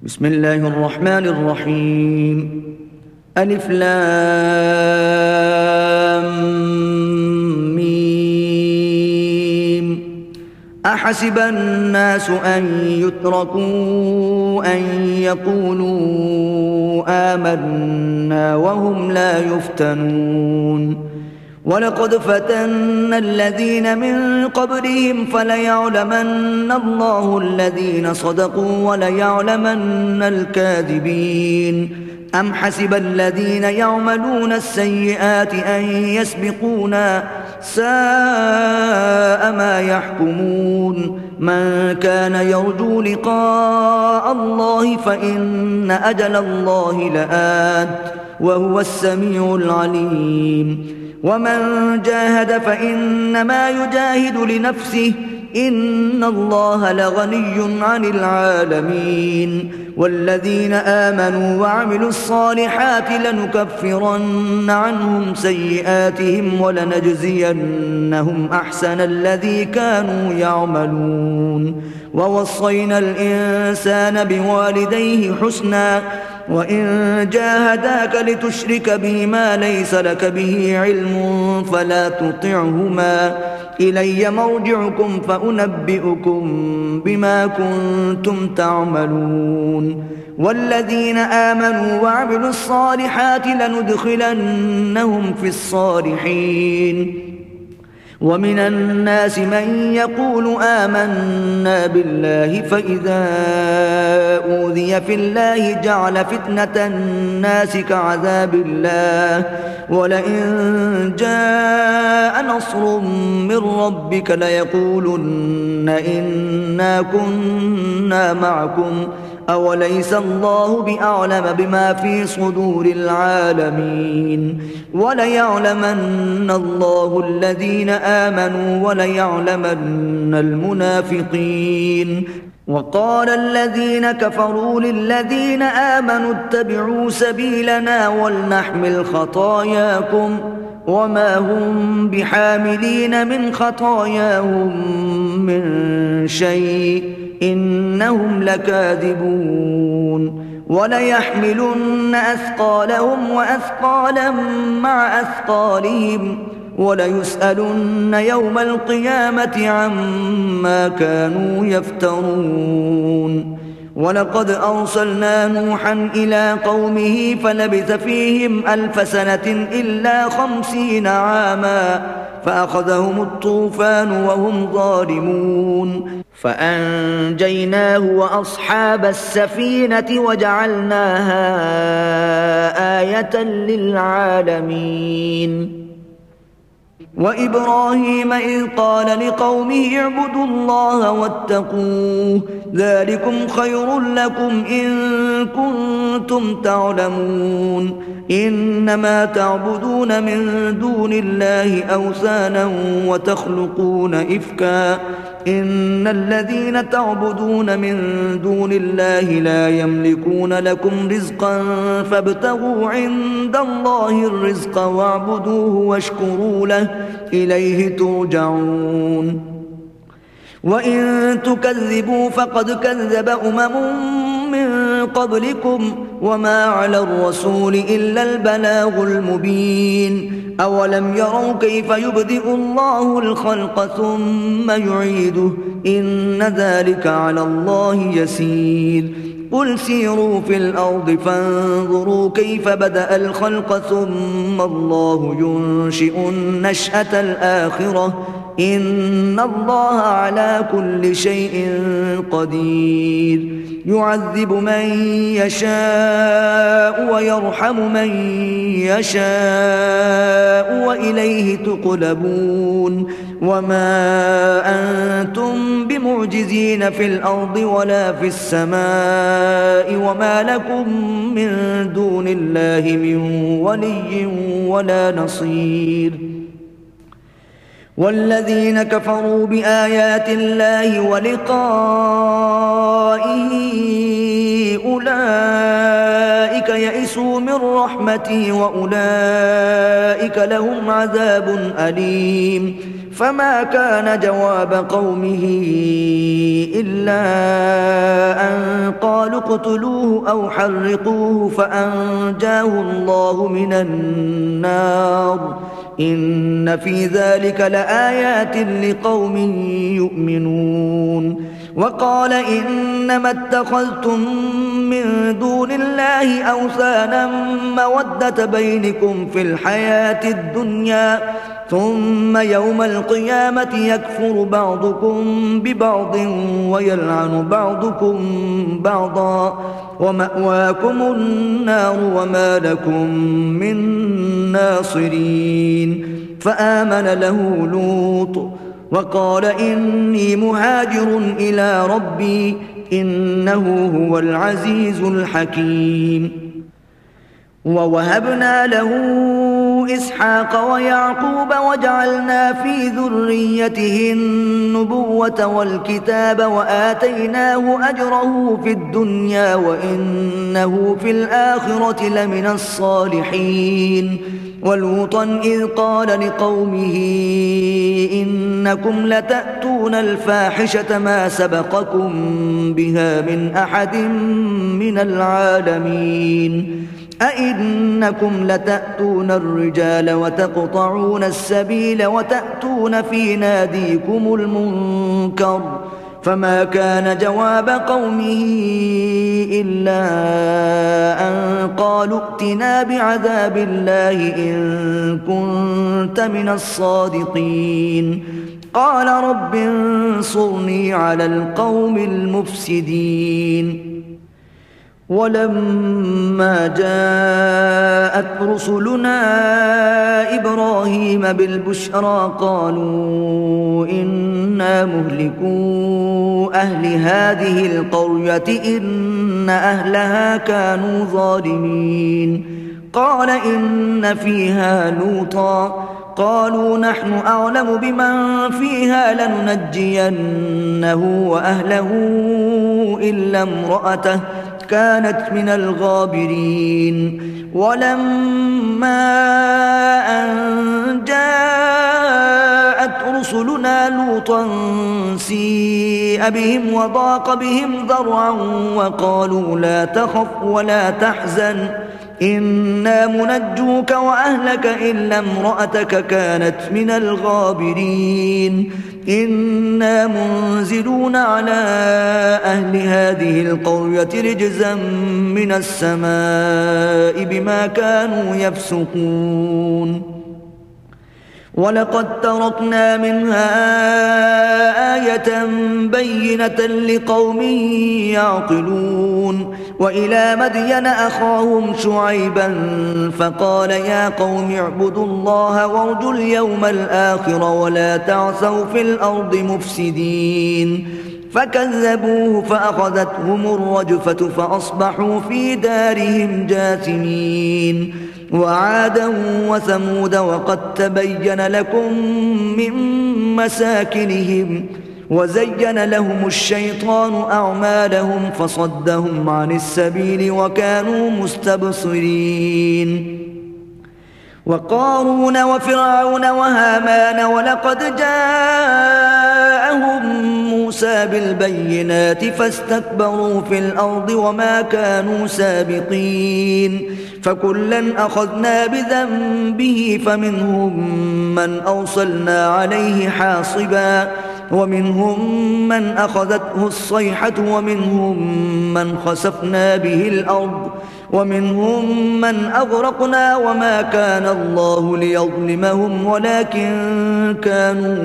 بسم الله الرحمن الرحيم. ألف لام ميم. أحسب الناس أن يتركوا أن يقولوا آمنا وهم لا يفتنون. ولقد فتنا الذين من قبلهم فليعلمن الله الذين صدقوا وليعلمن الكاذبين. أم حسب الذين يعملون السيئات أن يسبقونا ساء ما يحكمون. من كان يرجو لقاء الله فإن أجل الله لآت وهو السميع العليم. ومن جاهد فإنما يجاهد لنفسه إن الله لغني عن العالمين. والذين آمنوا وعملوا الصالحات لنكفرن عنهم سيئاتهم ولنجزينهم أحسن الذي كانوا يعملون. ووصينا الإنسان بوالديه حسنا وإن جاهداك لتشرك بي ما ليس لك به علم فلا تطعهما إلي مرجعكم فأنبئكم بما كنتم تعملون. والذين آمنوا وعملوا الصالحات لندخلنهم في الصالحين. ومن الناس من يقول آمنا بالله فإذا أوذي في الله جعل فتنة الناس كعذاب الله ولئن جاء نصر من ربك ليقولن إنا كنا معكم أوليس الله بأعلم بما في صدور العالمين. وليعلمن الله الذين آمنوا وليعلمن المنافقين. وقال الذين كفروا للذين آمنوا اتبعوا سبيلنا ولنحمل خطاياكم وما هم بحاملين من خطاياهم من شيء إنهم لكاذبون. وليحملن أثقالهم وأثقالا مع أثقالهم وليسألن يوم القيامة عما كانوا يفترون. ولقد أرسلنا نوحا إلى قومه فلبث فيهم 1000 سنة إلا 50 عاما فأخذهم الطوفان وهم ظالمون فأنجيناه وأصحاب السفينة وجعلناها آية للعالمين. وإبراهيم إذ قال لقومه اعبدوا الله واتقوه ذلكم خير لكم إن كنتم تعلمون. إنما تعبدون من دون الله أوثانا وتخلقون إفكا إن الذين تعبدون من دون الله لا يملكون لكم رزقا فابتغوا عند الله الرزق واعبدوه واشكروا له إليه ترجعون. وإن تكذبوا فقد كذب من قبلكم وما على الرسول إلا البلاغ المبين. أولم يروا كيف يبدئ الله الخلق ثم يعيده إن ذلك على الله يسير. قل سيروا في الأرض فانظروا كيف بدأ الخلق ثم الله ينشئ النشأة الآخرة إن الله على كل شيء قدير. يعذب من يشاء ويرحم من يشاء وإليه تقلبون. وما أنتم بمعجزين في الأرض ولا في السماء وما لكم من دون الله من ولي ولا نصير. والذين كفروا بآيات الله ولقائه أولئك يئسوا من رحمتي وأولئك لهم عذاب أليم. فما كان جواب قومه إلا أن قالوا اقتلوه أو حرقوه فأنجاه الله من النار إن في ذلك لآيات لقوم يؤمنون وقال إنما اتخذتم من دون الله أوثانا مودة بينكم في الحياة الدنيا ثم يوم القيامة يكفر بعضكم ببعض ويلعن بعضكم بعضا ومأواكم النار وما لكم من ناصرين فآمن له لوط وقال إني مهاجر إلى ربي إنه هو العزيز الحكيم ووهبنا له إسحاق ويعقوب وجعلنا في ذريته النبوة والكتاب وآتيناه أجره في الدنيا وإنه في الآخرة لمن الصالحين ولوطا إذ قال لقومه إنكم لتأتون الفاحشة ما سبقكم بها من أحد من العالمين أئنكم لتأتون الرجال وتقطعون السبيل وتأتون في ناديكم المنكر فما كان جواب قومه إلا أن قالوا ائتنا بعذاب الله إن كنت من الصادقين قال رب انصرني على القوم المفسدين ولما جاءت رسلنا إبراهيم بالبشرى قالوا إنا مهلكو أهل هذه القرية إن أهلها كانوا ظالمين قال إن فيها لوطا قالوا نحن أعلم بمن فيها لننجينه وأهله إلا امرأته كانت من الغابرين ولما أن جاءت رسلنا لوطا سيء بهم وضاق بهم ذرعا وقالوا لا تخف ولا تحزن إنا منجوك وأهلك إلا امرأتك كانت من الغابرين إنا منزلون على أهل هذه القرية رجزا من السماء بما كانوا يفسقون ولقد تركنا منها آية بينة لقوم يعقلون وإلى مدين أخاهم شعيبا فقال يا قوم اعبدوا الله وارجوا اليوم الآخر ولا تعثوا في الأرض مفسدين فكذبوه فأخذتهم الرجفة فأصبحوا في دارهم جاثمين وعادا وثمود وقد تبين لكم من مساكنهم وزين لهم الشيطان أعمالهم فصدهم عن السبيل وكانوا مستبصرين وقارون وفرعون وهامان ولقد جاءهم موسى بالبينات فاستكبروا في الأرض وما كانوا سابقين فكلا أخذنا بذنبه فمنهم من أرسلنا عليه حاصبا ومنهم من أخذته الصيحة ومنهم من خسفنا به الأرض ومنهم من أغرقنا وما كان الله ليظلمهم ولكن كانوا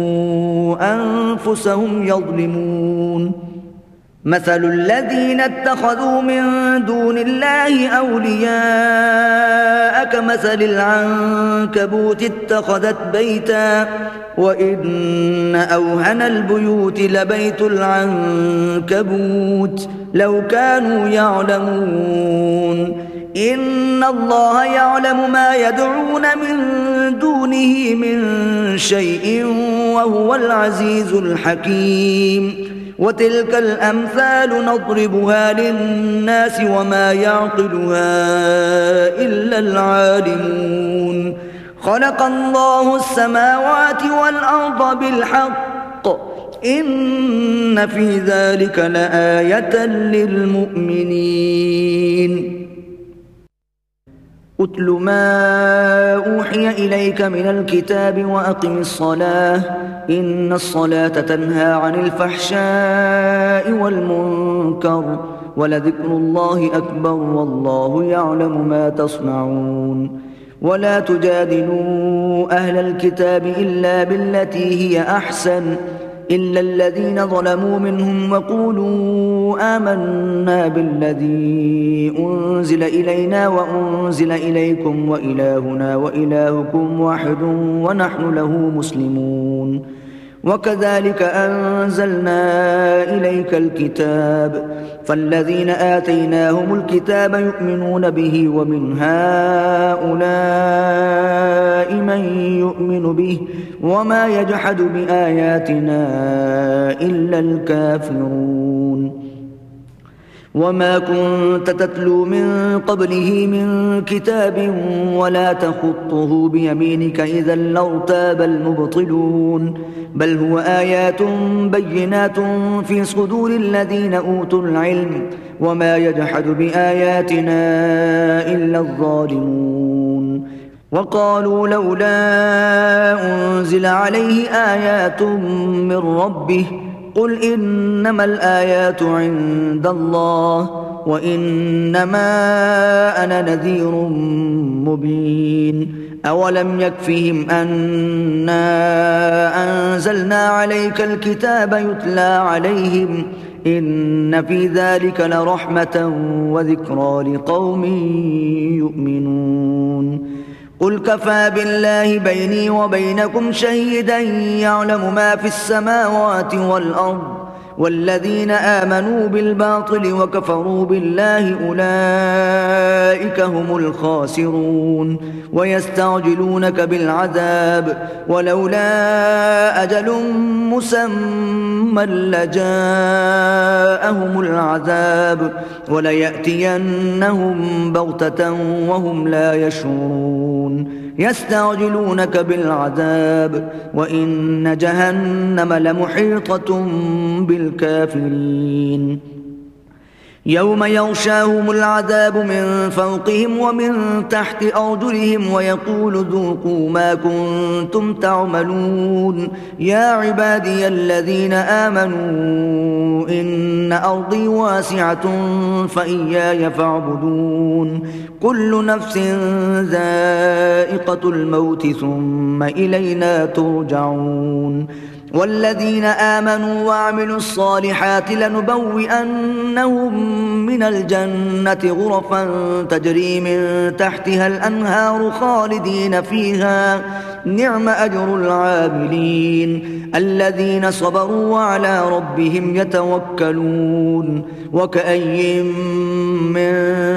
أنفسهم يظلمون مثل الذين اتخذوا من دون الله أولياء كمثل العنكبوت اتخذت بيتا وإن أوهن البيوت لبيت العنكبوت لو كانوا يعلمون إن الله يعلم ما يدعون من دونه من شيء وهو العزيز الحكيم وتلك الأمثال نضربها للناس وما يعقلها إلا العالمون خلق الله السماوات والأرض بالحق إن في ذلك لآية للمؤمنين أتل ما أوحي إليك من الكتاب وأقم الصلاة إن الصلاة تنهى عن الفحشاء والمنكر ولذكر الله أكبر والله يعلم ما تصنعون ولا تجادلوا أهل الكتاب إلا بالتي هي أحسن إلا الذين ظلموا منهم وقولوا آمنا بالذي أنزل إلينا وأنزل إليكم وإلهنا وإلهكم واحد ونحن له مسلمون وكذلك أنزلنا إليك الكتاب فالذين آتيناهم الكتاب يؤمنون به ومن هؤلاء من يؤمن به وما يجحد بآياتنا إلا الكافرون وما كنت تتلو من قبله من كتاب ولا تخطه بيمينك إذا لارتاب المبطلون بل هو آيات بينات في صدور الذين أوتوا العلم وما يجحد بآياتنا إلا الظالمون وقالوا لولا أنزل عليه آيات من ربه قل إنما الآيات عند الله وإنما أنا نذير مبين أولم يكفهم أنا أنزلنا عليك الكتاب يتلى عليهم إن في ذلك لرحمة وذكرى لقوم يؤمنون قل كفى بالله بيني وبينكم شهيدا يعلم ما في السماوات والأرض والذين آمنوا بالباطل وكفروا بالله أولئك هم الخاسرون ويستعجلونك بالعذاب ولولا أجل مسمى لجاءهم العذاب وليأتينهم بغتة وهم لا يشعرون يستعجلونك بالعذاب وإن جهنم لمحيطة بالكافرين يوم يغشاهم العذاب من فوقهم ومن تحت أرجلهم ويقول ذوقوا ما كنتم تعملون يا عبادي الذين آمنوا إن أرضي واسعة فإياي فاعبدون كل نفس ذائقة الموت ثم إلينا ترجعون والذين آمنوا وعملوا الصالحات لنبوئنهم من الجنة غرفا تجري من تحتها الأنهار خالدين فيها نعم أجر العاملين الذين صبروا وعلى ربهم يتوكلون وكأي من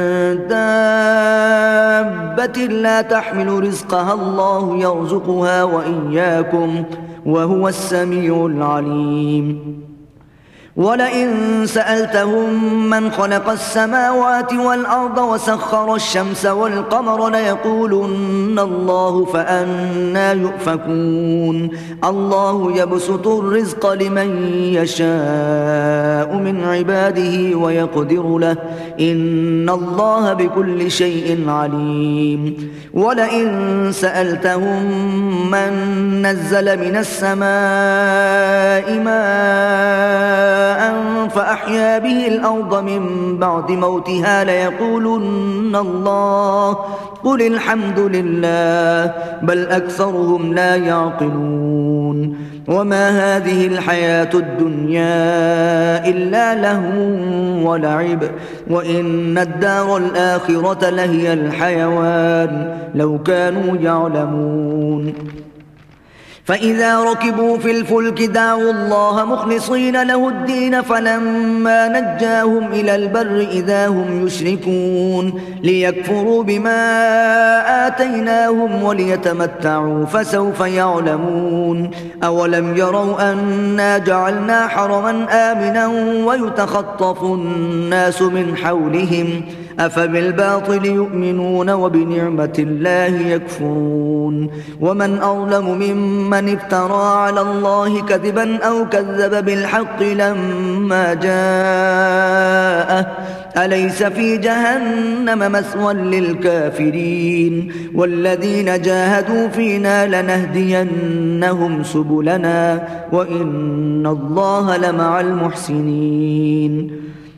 دابة لا تحمل رزقها الله يرزقها وإياكم وهو السميع العليم ولئن سألتهم من خلق السماوات والأرض وسخر الشمس والقمر ليقولن الله فأنى يؤفكون الله يبسط الرزق لمن يشاء من عباده ويقدر له إن الله بكل شيء عليم ولئن سألتهم من نزل من السماء ماء فأحيا به الأرض من بعد موتها ليقولن الله قل الحمد لله بل أكثرهم لا يعقلون وما هذه الحياة الدنيا إلا لهو ولعب وإن الدار الآخرة لهي الحيوان لو كانوا يعلمون فإذا ركبوا في الفلك دعوا الله مخلصين له الدين فلما نجاهم إلى البر إذا هم يشركون ليكفروا بما آتيناهم وليتمتعوا فسوف يعلمون أولم يروا أنا جعلنا حرما آمنا ويتخطف الناس من حولهم أفبالباطل يؤمنون وبنعمة الله يكفرون ومن أظلم ممن افترى على الله كذبا أو كذب بالحق لما جاءه أليس في جهنم مثوى للكافرين والذين جاهدوا فينا لنهدينهم سبلنا وإن الله لمع المحسنين